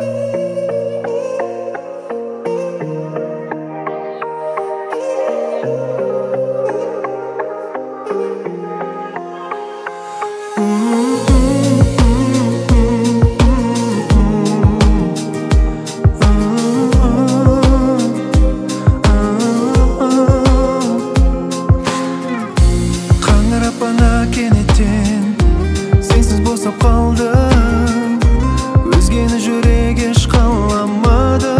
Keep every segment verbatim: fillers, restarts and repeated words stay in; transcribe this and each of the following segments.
Sensiz bosап kaldım, özgeni жүрек еш қаламады.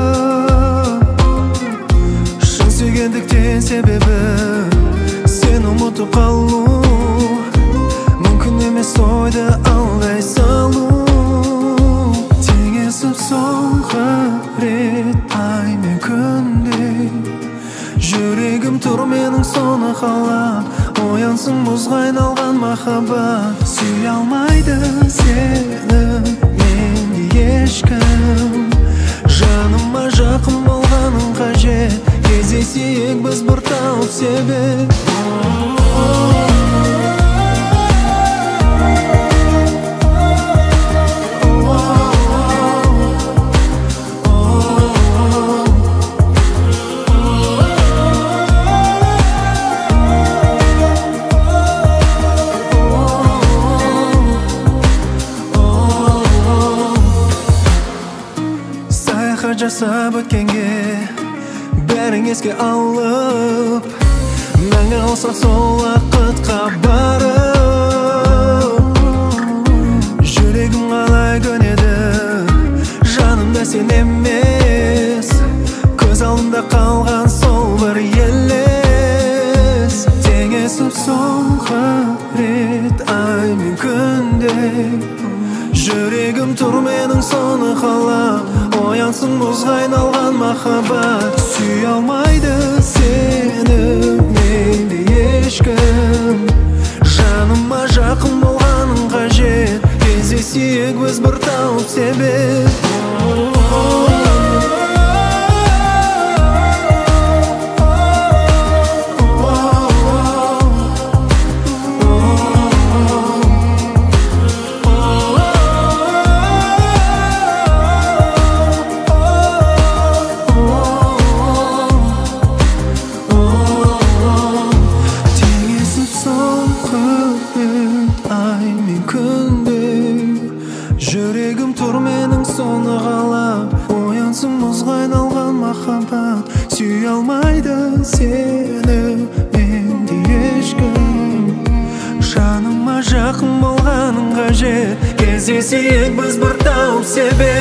Шын сүйгендіктен себебі сені ұмытып қалу мүмкін емес, ойды алдай салу. Теңесіп соңғы рет ай мен күндей, жүрегім тұр менің соны қалап. Оянсын мұзға айналған махаббат, сүйе алмайды сені менде ешкім. Жаныма жақын болғаның қажет, кездесейік біз бір тауып себеп. Жасап өткенге бәрін еске алып, мәңгі алсақ сол уақытқа барып. Жүрегім қалай көнеді, жанымда сен емес, көз алдымда қалған сол бір елес. Теңесіп соңғы рет ай мен күндей, жүрегім тұр менің соны қалап. Оянсын мұзға айналған махаббат, сүйе алмайды сені менде ешкім. Жаныма жақын болғаның қажет, кездесейік біз бір тауып себеп. Жүрегім тұр менің соны қалап. Оянсын мұзға айналған махаббат, сүйе алмайды сені менде ешкім. Жаныма жақын болғаның қажет, кездесейік біз бір тауып себеп.